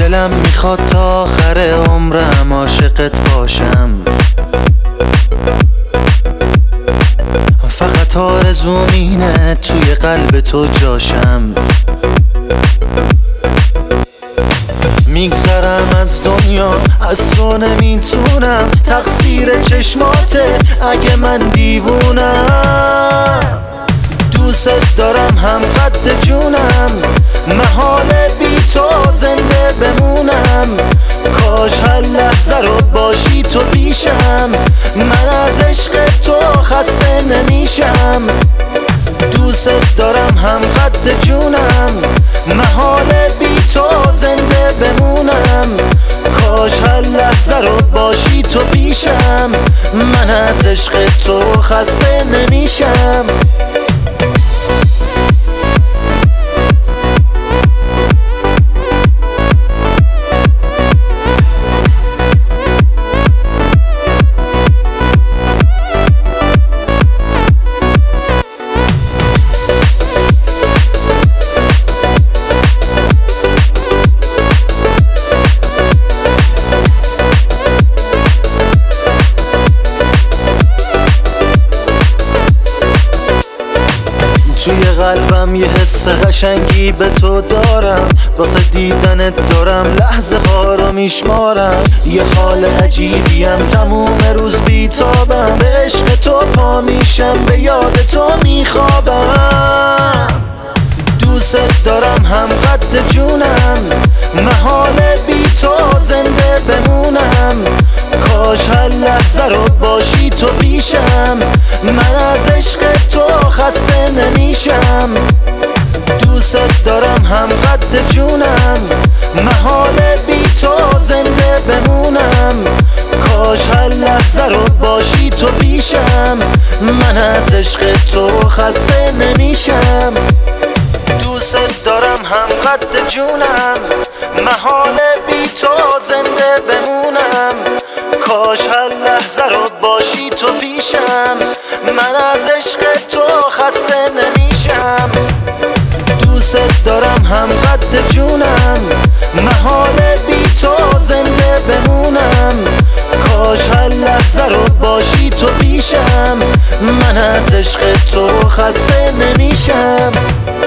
دلم میخواد تا آخر عمرم عاشقت باشم، فقط آرزوم اینه توی قلب تو جاشم. میگذرم از دنیا، از تو نمیتونم، تقصیر چشماته اگه من دیوونم. دوست دارم هم قد جونم، محاله بی تو زنده بمونم. کاش هر لحظه رو باشی تو پیشم، من از عشق تو خسته نمیشم. دوست دارم هم قد جونم، محاله بی تو زنده بمونم. کاش هر لحظه رو باشی تو پیشم، من از عشق تو خسته نمیشم. توی قلبم یه حس قشنگی به تو دارم، واسه دیدنت دارم لحظه ها رو میشمارم. یه حال عجیبیم تموم روز بیتابم، به عشق تو پا میشم، به یاد تو میخوابم. دوست دارم هم قد جونم، محاله بی تو زنده بمونم. کاش هر لحظه رو باشی تو پیشم، من از عشق تو خسته نمیشم. دوست دارم هم قد جونم، محاله بی تو زنده بمونم. کاش هر لحظه رو باشی تو پیشم، من از عشق تو خسته نمیشم. دوست دارم هم قد جونم، محاله بی تو زنده بمونم. کاش هر لحظه رو باشی تو پیشم، من از عشق تو خسته نمیشم. دوست دارم هم قد جونم، محاله بی تو زنده بمونم. کاش هر لحظه رو باشی تو پیشم، من از عشق تو خسته نمیشم.